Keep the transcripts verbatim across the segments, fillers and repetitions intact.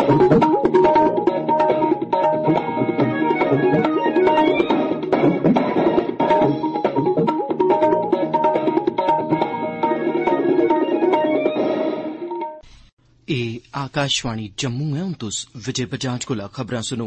आकाशवाणी जम्मू है। हुण तुस विजय बजाज कोला खबरां सुनो।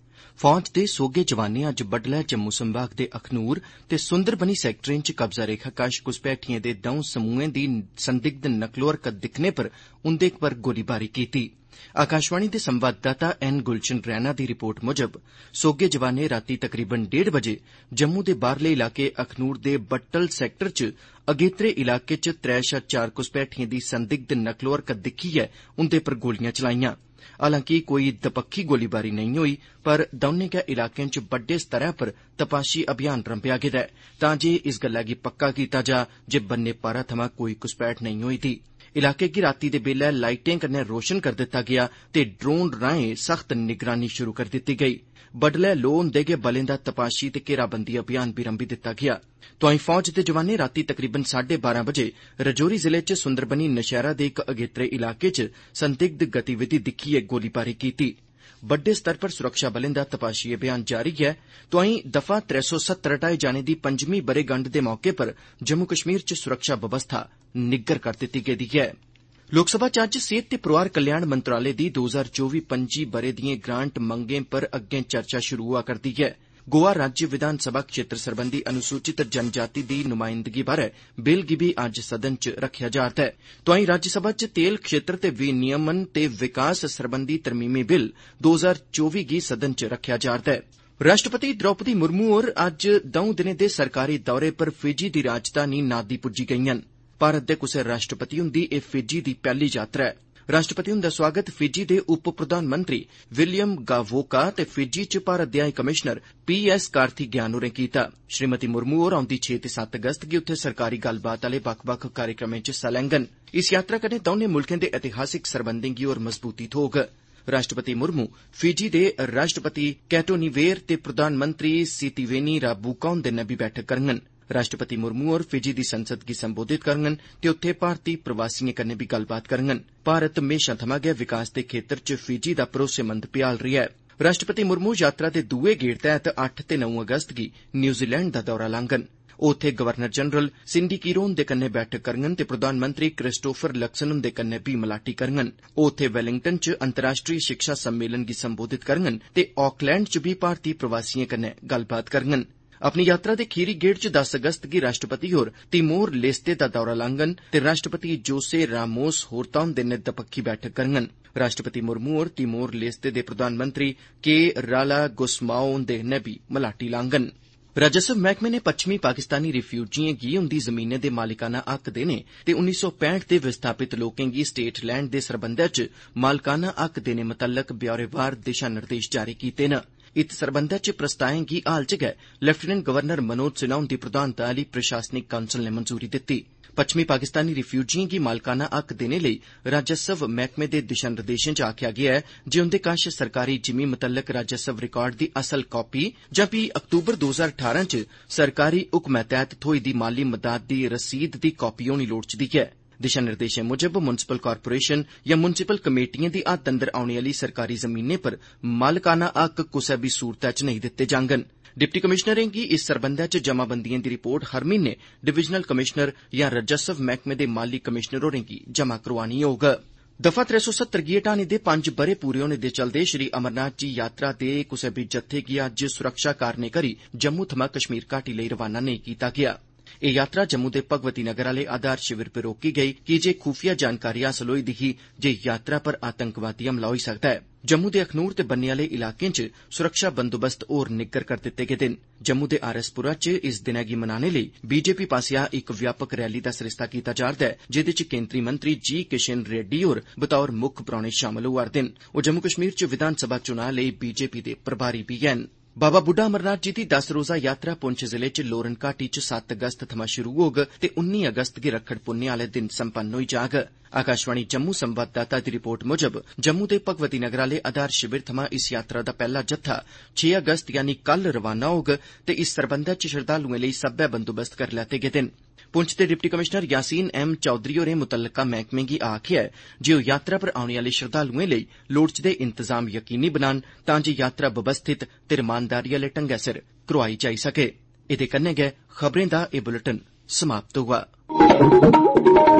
फौज दे सोगे जवानें अज्ज बड्डलै जम्मू संभाग दे अखनूर ते सुंदरबनी सैक्टरें च कब्जा रेखा कश घुसपैठिएं दे दौं समूहें दी संदिग्ध नकलो हरकत दिक्खने पर उंदे पर गोलीबारी कीती। आकाशवाणी दे संवाददाता एन गुलशन रैना दी रिपोर्ट मुजब सोगे जवानें रातीं तकरीबन डेढ़ बजे जम्मू दे बाहरले इलाके अखनूर दे बट्टल सैक्टर च अगेत्रे इलाके च त्रै शा चार घुसपैठिएं दी संदिग्ध नकलो हरकत दिक्खियै उंदे पर गोलियां चलाईयां। हालांकि कोई दपक्खी गोलीबारी नेईं होई, पर दौनें गै इलाकें च बड्डे स्तरै पर तपाशी अभियान रंभेआ गेदा ऐ तां जे इस गल्लै गी पक्का कीता जा जे बन्ने पारा थमां कोई घुसपैठ नेईं होई दी। इलाके गी रातीं दे बेल्लै लाइटें कन्नै रोशन करी दित्ता गेआ ते ड्रोन राएं सख्त निगरानी शुरू करी दित्ती गेई। बड्डलै लोऽ हुंदे गै बलें दा तपाशी ते घेराबंदी अभियान बी रंभी दित्ता गेआ। तोआईं फौज दे जवानें रातीं तकरीबन साढ़े बारां बजे रजौरी जिले च सुंदरबनी नशैरा दे इक अगेत्रे इलाके च संदिग्ध गतिविधि दिक्खियै गोलीबारी कीती। बड्डे स्तर पर सुरक्षा बलें दा तपाशी अभियान जारी ऐ। तोआईं दफा त्रै सौ सत्तर हटाए जाने दी पंजमीं बरेगंढ दे मौके पर जम्मू कश्मीर च सुरक्षा बवस्था निग्गर कर दित्ती गेदी ऐ। लोकसभा च अज्ज सेहत ते परोआर कल्याण मंत्रालय दी दो हजार चौबी पंजी बरे दिएं ग्रांट मंगें पर अग्गें चर्चा शुरू होआ करदी ऐ। गोवा राज्य विधानसभा क्षेत्र सरबंधी अनुसूचित जनजाति दी नुमाइंदगी बारै बिल गी भी अज्ज सदन च रखेआ जा'रदा ऐ। तोआईं राज्यसभा च तेल क्षेत्र ते विनियमन ते विकास सरबंधी तरमीमी बिल दो हजार चौबी गी सदन च रखेआ जा'रदा ऐ। राष्ट्रपति द्रौपदी मुर्मू होर अज्ज दौं दिनें दे सरकारी दौरे पर फिजी दी राजधानी नादी पुज्जी गेईआं न। भारत दे कुसै राष्ट्रपति हुंदी एह् फिजी दी पैहली यात्रा ऐ। राष्ट्रपति हुंदा स्वागत फिजी दे उप प्रधानमंत्री विलियम गावोका ते फिजी च भारत दे high commissioner P S Karthigeyan होरें कीता। श्रीमती मुर्मू होर औंदी छे ते सत्त अगस्त गी उत्थे सरकारी गल्लबात आले बक्ख बक्ख कार्यक्रमें च हिस्सा लैंगन। इस यात्रा कन्नै दौनें मुल्खें दे ऐतिहासिक सरबंधें गी होर मजबूती थ्होग। राष्ट्रपति मुर्मू फिजी दे राष्ट्रपति कैटोनीवेर ते प्रधानमंत्री सितिवेनी राबुका हुंदे नै बी बैठक करङन। राष्ट्रपति मुर्मू होर फिजी दी संसद गी संबोधित करङन ते उत्थे भारतीय प्रवासिएं कन्नै बी गल्लबात करङन। भारत म्हेशां थमां गै विकास दे खेतर च फिजी दा भरोसेमंद भ्याल रेहा ऐ। राष्ट्रपति मुर्मू यात्रा दे दूए गेड़ तैहत अट्ठ ते नौ अगस्त गी न्यूजीलैंड दा दौरा लांघन। ओह उत्थे गवर्नर जनरल सिंडिकीरो हुंदे कन्नै बैठक करङन ते प्रधानमंत्री क्रिस्टोफर लक्सन हुंदे कन्नै बी मलाटी करङन। ओह उत्थे वेलिंगटन च अंतर्राष्ट्रीय शिक्षा सम्मेलन गी संबोधित करङन ते ऑकलैंड च बी भारतीय प्रवासिएं कन्नै गल्लबात करङन। अपनी यात्रा दे खीरी गेड़ च दस अगस्त गी राष्ट्रपति होर तिमोर लेस्ते दा दौरा लांघन ते राष्ट्रपति जोसे रामोस होरता हुंदे नै दपक्खी बैठक करङन। राष्ट्रपति मुर्मू होर तिमोर लेस्ते दे प्रधानमंत्री के राला गुस्माओ हुंदे नै बी मलाटी लांघन। राजस्व मैहकमे ने पच्छमी पाकिस्तानी रिफ्यूजिएं गी उंदी जमीनें दे मालिकाना हक देने ते उन्नी सौ पैंठ दे विस्थापित लोकें गी स्टेट लैंड दे सरबंधै च मालकाना हक देने मतल्लक ब्यौरेवार दिशा निर्देश जारी कीते न। इत सरबंधै च प्रस्तावें गी हाल च गै लेफ्टिनेंट गवर्नर मनोज सिन्हा हुंदी प्रधानता आली प्रशासनिक काउंसल नै मंजूरी दित्ती। पच्छमी पाकिस्तानी रिफ्यूजिएं गी मालकाना हक देने लेई राजस्व मैहकमे दे दिशा निर्देशें च आखेआ गेआ ऐ जे उंदे कश सरकारी जिमीं मतल्लक राजस्व रिकार्ड दी असल कापी जां फ्ही अक्तूबर दो हजार ठारां च सरकारी हुक्मै तैहत थ्होई दी माली मदाद दी रसीद दी कापी होनी लोड़चदी ऐ। दिशा निर्देशें मुजब मुंसिपल कारपोरेशन या मुंसिपल कमेटिएं दी हद्द अंदर औने आली सरकारी जमीनें पर मालकाना हक कुसै बी सूरतै च नेईं दित्ते जाङन। डिप्टी कमिशनरें गी इस सरबंधै च जमाबंदिएं दी रिपोर्ट हर म्हीने डिवीजनल कमिशनर या राजस्व मैहकमे दे माली कमिशनर होरें गी जमा करोआनी होग। दफा त्रै सौ सत्तर गी हटाने दे पंज ब'रे पूरे होने दे चलदे श्री अमरनाथ जी यात्रा दे कुसै बी जत्थे गी अज्ज सुरक्षा कारणें करी जम्मू थमां कश्मीर घाटी लेई रवाना नेईं कीता गेआ। एह यात्रा जम्मू दे भगवती नगर आले आधार शिविर पर रोकी गेई कीजे खुफिया जानकारी हासल होई दी ही जे यात्रा पर आतंकवादी हमला होई सकदा ऐ। जम्मू दे अखनूर ते बन्ने आले इलाकें च सुरक्षा बंदोबस्त होर निग्गर कर दित्ते गेदे न। जम्मू दे आर एस पुरा च इस दिनै गी मनाने लेई बीजेपी पास्सेआ इक व्यापक रैली दा सरिस्ता कीता जा'रदा ऐ जेदे च केंद्री मंत्री जी किशन रेड्डी होर बतौर मुक्ख परौह्ने शामल होआ'रदे न। ओह जम्मू कश्मीर च विधानसभा चुनां लेई बीजेपी दे प्रभारी बी हैन। बाबा बुड्ढा अमरनाथ जी दी दस रोज़ा यात्रा पुंछ जिले च लोरन घाटी च सत्त अगस्त थमां शुरू होग ते उन्नी अगस्त गी रक्खड़ पुन्ने आले दिन संपन्न होई जाग। आकाशवाणी जम्मू संवाददाता दी रिपोर्ट मुजब जम्मू दे भगवती नगर आले आधार शिविर थमां इस यात्रा दा पैहला जत्था छे अगस्त यानी कल रवाना होग ते इस सरबंधै च श्रद्धालुएं लेई सब्बै बंदोबस्त करी लैते गेदे न। पुंछ दे deputy commissioner Yasin M Choudhary होरें मुतल्लका मैह्कमें गी आखेआ ऐ जे ओह् यात्रा पर औने आह्ले श्रद्धालुएं लेई लोड़चदे इंतजाम यकीनी बनान तां जे यात्रा बवस्थित ते रमानदारी आह्ले ढंग्गै सिर करोआई जाई सकै। एह्दे कन्नै गै खबरें दा एह् बुलेटिन समाप्त होआ।